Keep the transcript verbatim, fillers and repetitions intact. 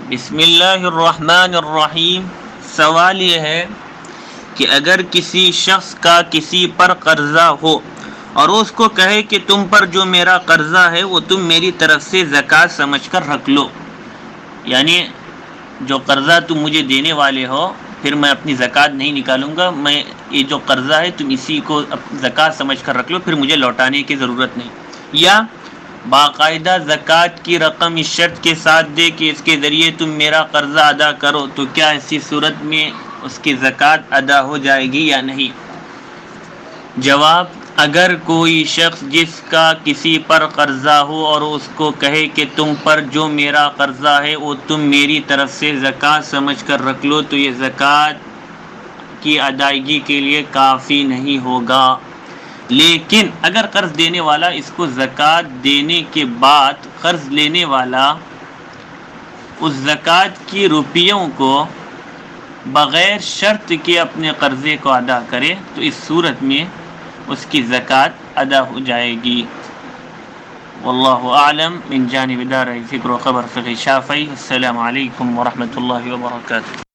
بسم اللہ الرحمن الرحیم۔ سوال یہ ہے کہ اگر کسی شخص کا کسی پر قرضہ ہو اور اس کو کہے کہ تم پر جو میرا قرضہ ہے وہ تم میری طرف سے زکوٰۃ سمجھ کر رکھ لو، یعنی جو قرضہ تم مجھے دینے والے ہو پھر میں اپنی زکوٰۃ نہیں نکالوں گا، میں یہ جو قرضہ ہے تم اسی کو زکوٰۃ سمجھ کر رکھ لو، پھر مجھے لوٹانے کی ضرورت نہیں، یا باقاعدہ زکوٰۃ کی رقم اس شرط کے ساتھ دے کہ اس کے ذریعے تم میرا قرضہ ادا کرو، تو کیا ایسی صورت میں اس کی زکوٰۃ ادا ہو جائے گی یا نہیں؟ جواب: اگر کوئی شخص جس کا کسی پر قرضہ ہو اور اس کو کہے کہ تم پر جو میرا قرضہ ہے وہ تم میری طرف سے زکوٰۃ سمجھ کر رکھ لو، تو یہ زکوٰۃ کی ادائیگی کے لیے کافی نہیں ہوگا۔ لیکن اگر قرض دینے والا اس کو زکوٰۃ دینے کے بعد قرض لینے والا اس زکوٰۃ کی روپیوں کو بغیر شرط کے اپنے قرضے کو ادا کرے تو اس صورت میں اس کی زکوٰۃ ادا ہو جائے گی۔ واللہ اعلم۔ من جانب دار فکر و خبر فقہ شافعی۔ السلام علیکم ورحمۃ اللہ وبرکاتہ۔